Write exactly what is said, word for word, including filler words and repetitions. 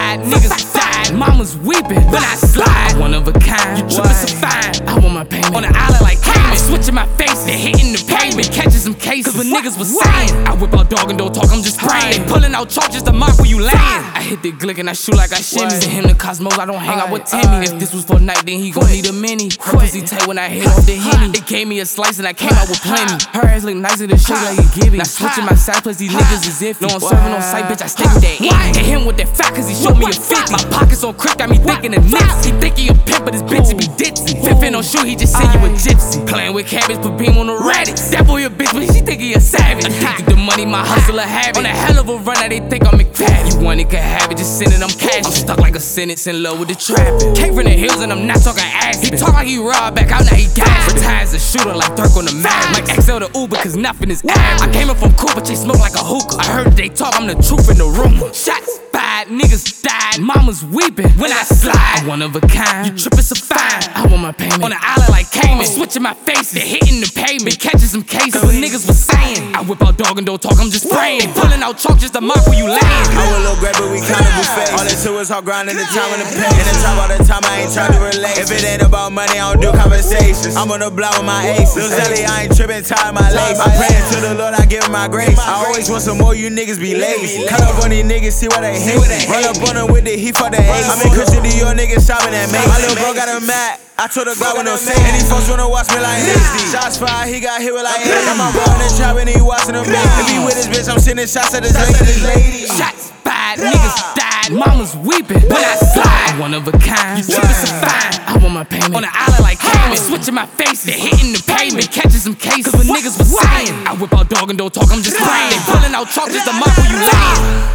bad, niggas died. Mama's weeping when I slide. One of a kind, you trippin' so fine. I want my payment on the island like Cayman. Switching my face, they hitting the pavement. Catching some cases, cause when niggas was saying I whip out dog and don't talk, I'm just praying. They pulling out charges to mark where you layin'. I hit the glick and I shoot like I shimmy. To him the Cosmos, I don't hang out with Timmy. If this was for night, then he gon' need a mini. Her pussy tight when I hit off the Henny. They gave me a slice and I came out with plenty. Her ass look nicer than shit like a Gibby. Now switching my side, plus these niggas is iffy. No, I'm serving on sight, bitch, I stay with that end. Hit him with that fat cause he showed me a fifty. My pockets on crick, got me thinking of nips. He think he a pimp, but his bitch be ditzy. Fiffin' on shoe, he just say you a gypsy. Playing with cabbage, put beam on the radix. That boy a bitch, but she think he a savage. Addicted to money, my hustle a habit. On a hell of a run, now they think I'm McFadden. You want it, can have it, just send it, I'm cash. I'm stuck like a sentence in love with the trapping. Came from the hills and I'm not talking ass. He talk like he raw, back out, now he gas. Retired as a shooter like Dirk on the map. Like X L the Uber, cause nothing is ass. I came up from Cooper, they smoke like a hookah. I heard they talk, I'm the truth in the room. Shots fired, niggas died. Mama's weeping when I slide. One of a kind, you trippin' so fine. I want my payment on the island like Cayman. Switching my face, they hitting the pavement. Catching some cases, when niggas was saying I whip out dog and don't talk, I'm just praying. They pulling out chalk just to mark where you layin'. I was a little great, but we kinda buffet. All this was hard grinding, the time and the pain. In the top all the time, I ain't trying to relate. If it ain't about money, I don't do conversations. I'm on the block with my aces. Lil Zelly, I ain't trippin', tie my lace. I'm praying to the Lord, I give him my grace. I always want some more, you niggas be lazy. Cut up on these niggas, see what they hate. Run up on them with the heat for the ace. I'm in Christian Dior, niggas shopping at Macy's. My little bro got a mat. I told the God with no say. And these folks wanna watch me like H D. Shots fired, he got hit with like eighty. Got my bro in the trap and he watching them baby. If he with his bitch, I'm sending shots at his lady. Shots fired, niggas died. Mama's weeping when I slide. One of a kind, you trippin' so fine. I want my payment on the island like Cayman. Switching my face, they hitting the pavement. Catching some cases, cause when niggas was saying I whip out dog and don't talk, I'm just praying. They pulling out chalk just to mark where you layin'.